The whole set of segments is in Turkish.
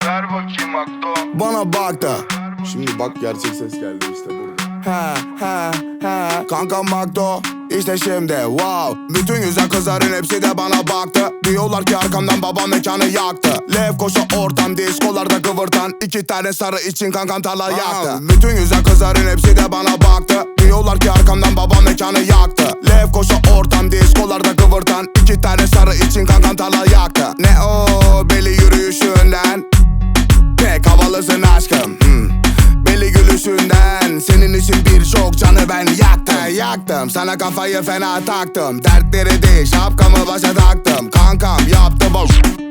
Ver bakayım Akdo. Bana bak da. Şimdi bak gerçek ses geldi işte burada. He kankam Makdo işte şimdi wow. Bütün güzel kızların hepsi de bana baktı. Diyorlar ki arkamdan babam mekanı yaktı. Lefkoşa ortam diskolarda kıvırtan 2 tane sarı için kankam tarla yaktı. Bütün güzel kızların hepsi de bana baktı. Diyorlar ki arkamdan babam mekanı yaktı. Lefkoşa ortam diskolarda kıvırtan 2 tane sarı için kankam tarla yaktı. Ne o belli yürüyüşünden pek havalısın aşkım. Belli gülüşünden senin için birçok canı ben yaktım. Sana kafayı fena taktım. Dertleri değil şapkamı başa taktım. Kankam yaptı bu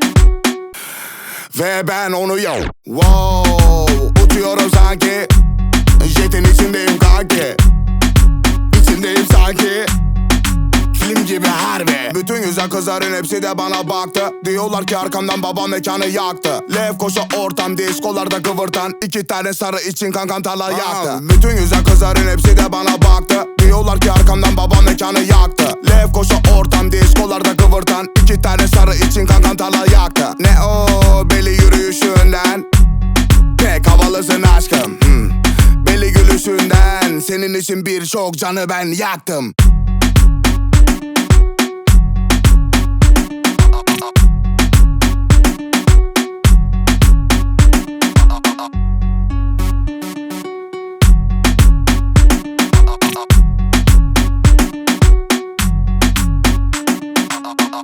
ve ben onu yo. Wow, uçuyorum sanki. Jetin içindeyim kanki. İçindeyim sanki. Film gibi harbi. Bütün güzel kızların hepsi de bana baktı. Diyorlar ki arkamdan babam mekanı yaktı. Lefkoşa ortam diskolarda kıvırtan 2 tane sarı için kankam tarla yaktı. Bütün güzel kızların hepsi de bana baktı. Diyorlar ki arkamdan babam mekanı yaktı. Lefkoşa ortam diskolarda kıvırtan 2 tane sarı için kankam tarla yaktı. Ne o belli yürüyüşünden pek havalısın aşkım. Belli gülüşünden senin için birçok canı ben yaktım.